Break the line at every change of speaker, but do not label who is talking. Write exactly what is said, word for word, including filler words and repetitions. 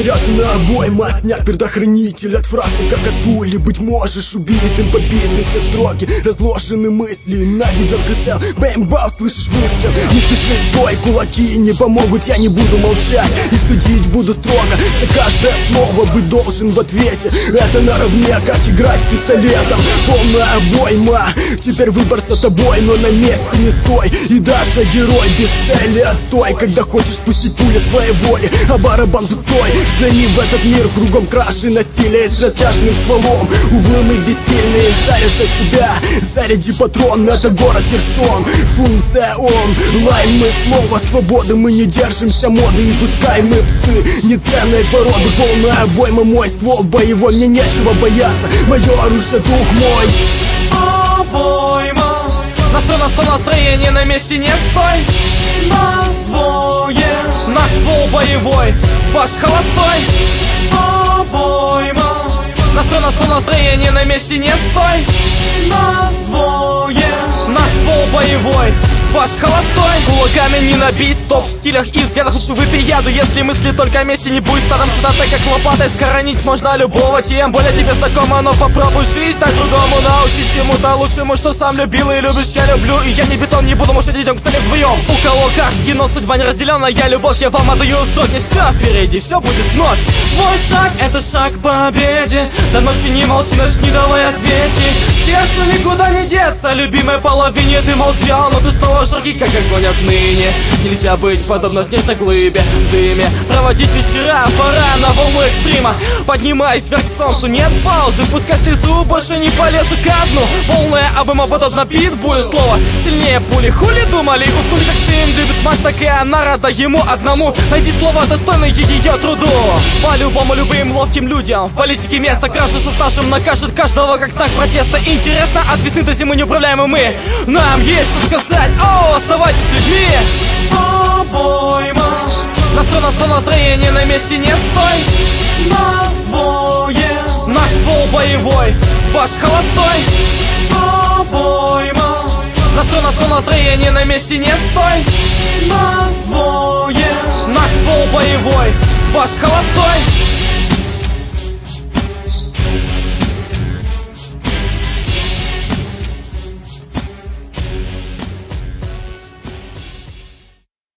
заряжена обойма, снят предохранитель от фразы, как от пули. Быть можешь убитым, побиты все строки, разложены мысли на видеоприцел. Бэм-бау, слышишь выстрел? Не спеши, стой, кулаки не помогут, я не буду молчать и судить буду строго за каждое слово. Быть должен в ответе, это наравне, как играть с пистолетом. Полная обойма, теперь выбор за тобой, но на месте не стой. И даже герой без цели отстой, когда хочешь пустить пули своей воли, а барабан пустой. Взгляни в этот мир, кругом краши насилие с растяженным стволом. Увы, мы бессильные, заряжай себя, заряди патрон, это город Херсон. Функция он, лайн мы слово свободы, мы не держимся моды. И пускай мы псы неценной породы, полная обойма, мой ствол боевой, мне нечего бояться, мое оружие дух мой.
Обойма, настрой, настрой, настроение на месте не стой. Нас двое, наш ствол боевой, ваш холостой. Обойма, настрой, настрой, настроение на месте не стой. Нас двое, наш ствол боевой, ваш холостой. Кулаками не набить, стоп в стилях и взглядах лучше выпей яду. Если мысли только о месте, не будет старым цитатой, как лопатой скоронить можно любого. Тем более тебе знакомо, но попробуй жизнь так другому. Научись чему-то лучшему, что сам любил и любишь, я люблю. И я не бетон, не буду, может идем к цели вдвоем. У кого как, но судьба не разделена, я любовь, я вам отдаю строки. Все впереди, все будет вновь. Твой шаг, это шаг к победе. Да ночи не молчи, начни, давай ответи. Сердцу никуда не деться, любимой половине ты молчал, но ты снова жаркий, как огонь отныне. Нельзя быть подобно снежной глыбе в дыме, проводить вечера, пора на волну экстрима. Поднимаясь вверх к солнцу, нет паузы, пускай слезу, больше не полезу ко дну. Полная обойма подобно питбулю, слово сильнее пули. Хули думали, уснули как сын, любит мать, так и она рада ему одному. Найди слова, достойные ее труду. По-любому любым ловким людям в политике место, краше со стажем накажет каждого как знак протеста. Интересно, от весны до зимы неуправляемы мы. Нам есть что сказать, о, оставайтесь с людьми. Обойма, настрой, настрой, настроение на месте не стой. Нас двое, наш ствол боевой, ваш холостой. Обойма, настрой, настрой, настроение на месте не стой. Нас двое, наш ствол боевой, ваш холостой.